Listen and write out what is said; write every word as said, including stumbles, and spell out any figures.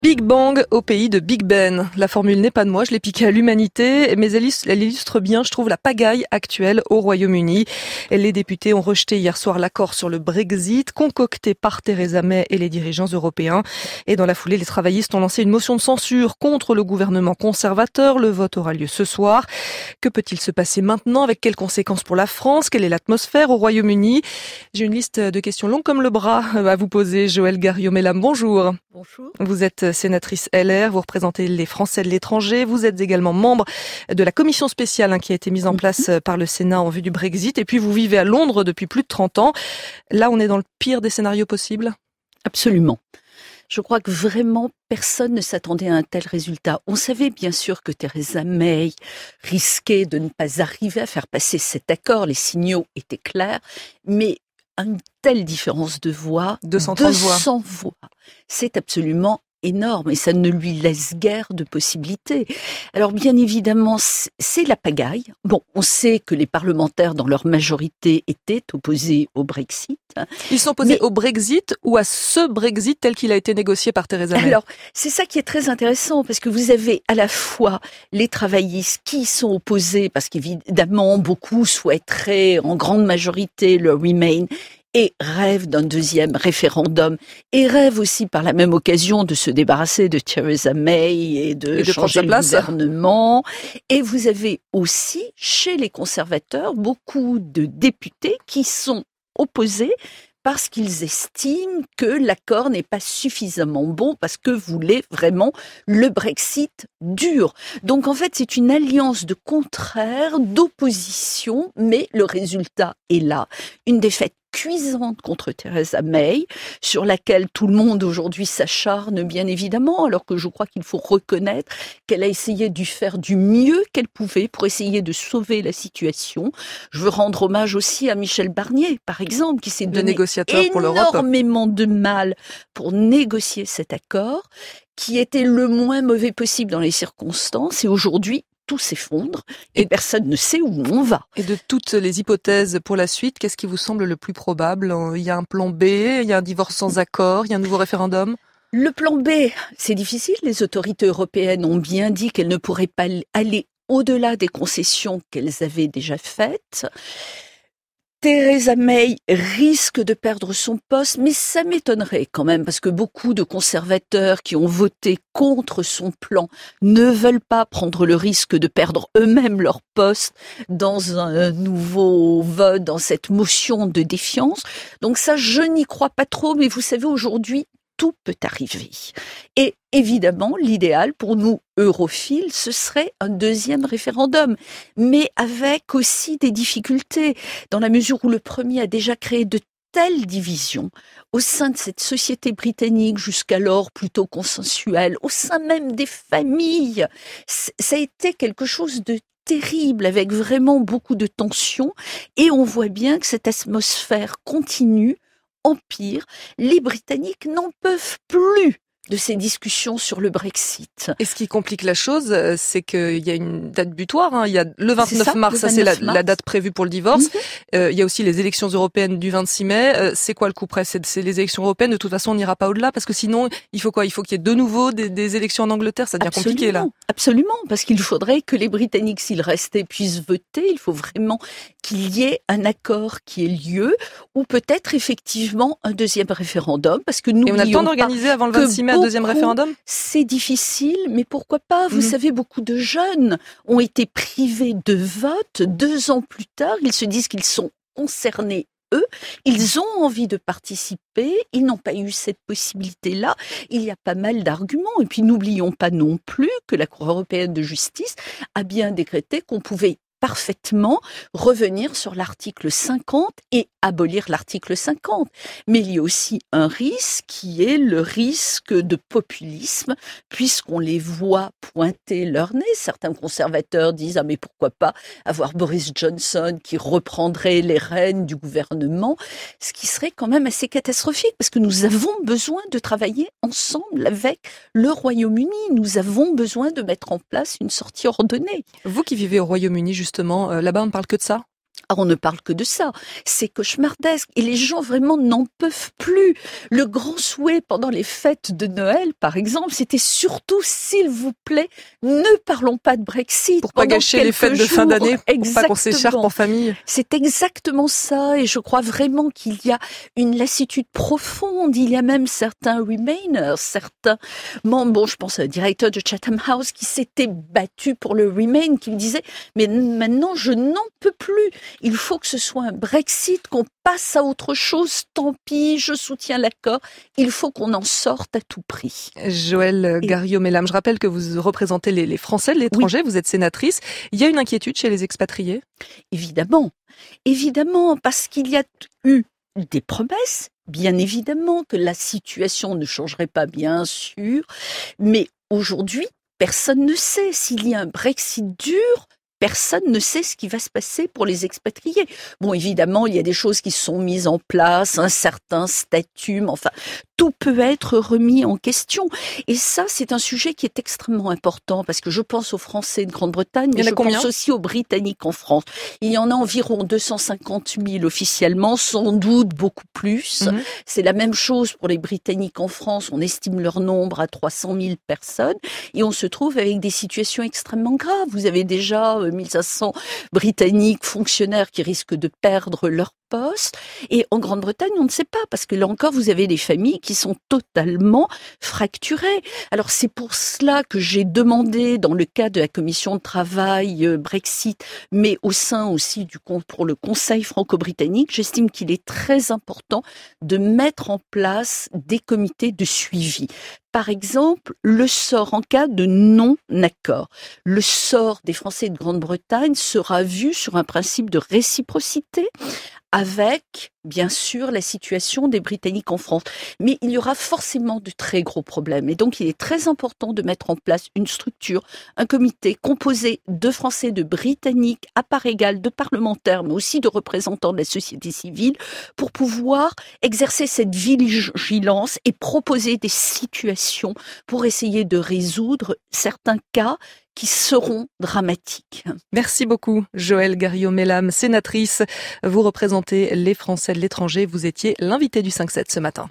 Big Bang au pays de Big Ben. La formule n'est pas de moi, je l'ai piquée à l'humanité, mais elle illustre, elle illustre bien, je trouve, la pagaille actuelle au Royaume-Uni. Les députés ont rejeté hier soir l'accord sur le Brexit, concocté par Theresa May et les dirigeants européens. Et dans la foulée, les travaillistes ont lancé une motion de censure contre le gouvernement conservateur. Le vote aura lieu ce soir. Que peut-il se passer maintenant? Avec quelles conséquences pour la France? Quelle est l'atmosphère au Royaume-Uni? J'ai une liste de questions longues comme le bras à vous poser. Joëlle Garriaud-Mellam, bonjour. Bonjour. Vous êtes sénatrice L R, vous représentez les Français de l'étranger, vous êtes également membre de la commission spéciale hein, qui a été mise en place par le Sénat en vue du Brexit, et puis vous vivez à Londres depuis plus de trente ans. Là, on est dans le pire des scénarios possibles? Absolument. Je crois que vraiment personne ne s'attendait à un tel résultat. On savait bien sûr que Theresa May risquait de ne pas arriver à faire passer cet accord, les signaux étaient clairs, mais une telle différence de voix, deux cent trente voix, voix, c'est absolument énorme et ça ne lui laisse guère de possibilités. Alors bien évidemment, c'est la pagaille. Bon, on sait que les parlementaires dans leur majorité étaient opposés au Brexit. Ils sont opposés Mais... au Brexit ou à ce Brexit tel qu'il a été négocié par Theresa May? Alors, c'est ça qui est très intéressant parce que vous avez à la fois les travaillistes qui sont opposés parce qu'évidemment beaucoup souhaiteraient en grande majorité le Remain et rêvent d'un deuxième référendum, et rêvent aussi par la même occasion de se débarrasser de Theresa May et de, et de changer le gouvernement. Et vous avez aussi, chez les conservateurs, beaucoup de députés qui sont opposés parce qu'ils estiment que l'accord n'est pas suffisamment bon, parce que voulait vraiment le Brexit dur. Donc en fait, c'est une alliance de contraires, d'opposition, mais le résultat est là. Une défaite cuisante contre Theresa May, sur laquelle tout le monde aujourd'hui s'acharne bien évidemment, alors que je crois qu'il faut reconnaître qu'elle a essayé de faire du mieux qu'elle pouvait pour essayer de sauver la situation. Je veux rendre hommage aussi à Michel Barnier, par exemple, qui s'est donné pour énormément de mal pour négocier cet accord, qui était le moins mauvais possible dans les circonstances, et aujourd'hui, tout s'effondre et, et personne ne sait où on va. Et de toutes les hypothèses pour la suite, qu'est-ce qui vous semble le plus probable? Il y a un plan B, il y a un divorce sans accord, il y a un nouveau référendum? Le plan B, c'est difficile. Les autorités européennes ont bien dit qu'elles ne pourraient pas aller au-delà des concessions qu'elles avaient déjà faites. Theresa May risque de perdre son poste, mais ça m'étonnerait quand même, parce que beaucoup de conservateurs qui ont voté contre son plan ne veulent pas prendre le risque de perdre eux-mêmes leur poste dans un nouveau vote, dans cette motion de défiance. Donc ça, je n'y crois pas trop, mais vous savez, aujourd'hui, tout peut arriver. Et évidemment, l'idéal pour nous, europhiles, ce serait un deuxième référendum, mais avec aussi des difficultés, dans la mesure où le premier a déjà créé de telles divisions au sein de cette société britannique, jusqu'alors plutôt consensuelle, au sein même des familles. Ça a été quelque chose de terrible, avec vraiment beaucoup de tensions, et on voit bien que cette atmosphère continue, empire. Les Britanniques n'en peuvent plus de ces discussions sur le Brexit. Et ce qui complique la chose, c'est qu'il y a une date butoir. Hein. Il y a le vingt-neuf ça, mars, le vingt-neuf ça c'est la, la date prévue pour le divorce. Mm-hmm. Euh, il y a aussi les élections européennes du vingt-six mai. Euh, c'est quoi le coup près? c'est, c'est les élections européennes. De toute façon, on n'ira pas au-delà parce que sinon, il faut quoi? Il faut qu'il y ait de nouveau des, des élections en Angleterre. Ça devient absolument, compliqué là. Absolument, parce qu'il faudrait que les Britanniques, s'ils restaient, puissent voter. Il faut vraiment qu'il y ait un accord qui ait lieu, ou peut-être effectivement un deuxième référendum, parce que nous. Et on a le temps d'organiser avant le vingt-six mai un deuxième référendum? C'est difficile, mais pourquoi pas? Vous mmh. savez, beaucoup de jeunes ont été privés de vote. Deux ans plus tard, ils se disent qu'ils sont concernés, eux. Ils ont envie de participer. Ils n'ont pas eu cette possibilité-là. Il y a pas mal d'arguments. Et puis, n'oublions pas non plus que la Cour européenne de justice a bien décrété qu'on pouvait parfaitement revenir sur l'article cinquante et abolir l'article cinquante. Mais il y a aussi un risque qui est le risque de populisme, puisqu'on les voit pointer leur nez. Certains conservateurs disent « Ah mais pourquoi pas avoir Boris Johnson qui reprendrait les rênes du gouvernement ?» Ce qui serait quand même assez catastrophique, parce que nous avons besoin de travailler ensemble avec le Royaume-Uni. Nous avons besoin de mettre en place une sortie ordonnée. Vous qui vivez au Royaume-Uni, justement, Justement, euh, là-bas, on ne parle que de ça? Ah, on ne parle que de ça. C'est cauchemardesque. Et les gens vraiment n'en peuvent plus. Le grand souhait pendant les fêtes de Noël, par exemple, c'était surtout, s'il vous plaît, ne parlons pas de Brexit. Pour pas gâcher les fêtes jours. de fin d'année, pour Exactement. pas qu'on s'écharpe en famille. C'est exactement ça. Et je crois vraiment qu'il y a une lassitude profonde. Il y a même certains Remainers, certains membres, bon, je pense à un directeur de Chatham House qui s'était battu pour le Remain, qui me disait, mais maintenant, je n'en peux plus. Il faut que ce soit un Brexit, qu'on passe à autre chose. Tant pis, je soutiens l'accord. Il faut qu'on en sorte à tout prix. Joëlle Garriaud-Mellam, je rappelle que vous représentez les, les Français de l'étranger, oui. Vous êtes sénatrice. Il y a une inquiétude chez les expatriés ? Évidemment, évidemment, parce qu'il y a eu des promesses, bien évidemment, que la situation ne changerait pas, bien sûr, mais aujourd'hui, personne ne sait s'il y a un Brexit dur. Personne ne sait ce qui va se passer pour les expatriés. Bon, évidemment, il y a des choses qui sont mises en place, un certain statut, mais enfin, tout peut être remis en question. Et ça, c'est un sujet qui est extrêmement important, parce que je pense aux Français de Grande-Bretagne, mais je pense aussi aux Britanniques en France. Il y en a environ deux cent cinquante mille officiellement, sans doute beaucoup plus. Mmh. C'est la même chose pour les Britanniques en France. On estime leur nombre à trois cent mille personnes, et on se trouve avec des situations extrêmement graves. Vous avez déjà mille cinq cents Britanniques fonctionnaires qui risquent de perdre leur poste. Et en Grande-Bretagne, on ne sait pas, parce que là encore, vous avez des familles qui sont totalement fracturées. Alors c'est pour cela que j'ai demandé, dans le cadre de la commission de travail euh, Brexit, mais au sein aussi du pour le Conseil franco-britannique, j'estime qu'il est très important de mettre en place des comités de suivi. Par exemple, le sort en cas de non-accord. Le sort des Français de Grande-Bretagne sera vu sur un principe de réciprocité, avec, bien sûr, la situation des Britanniques en France. Mais il y aura forcément de très gros problèmes. Et donc, il est très important de mettre en place une structure, un comité composé de Français, de Britanniques, à part égale, de parlementaires, mais aussi de représentants de la société civile, pour pouvoir exercer cette vigilance et proposer des situations pour essayer de résoudre certains cas qui seront dramatiques. Merci beaucoup, Joëlle Garriaud-Mellam, sénatrice. Vous représentez les Français de l'étranger. Vous étiez l'invité du cinq sept ce matin.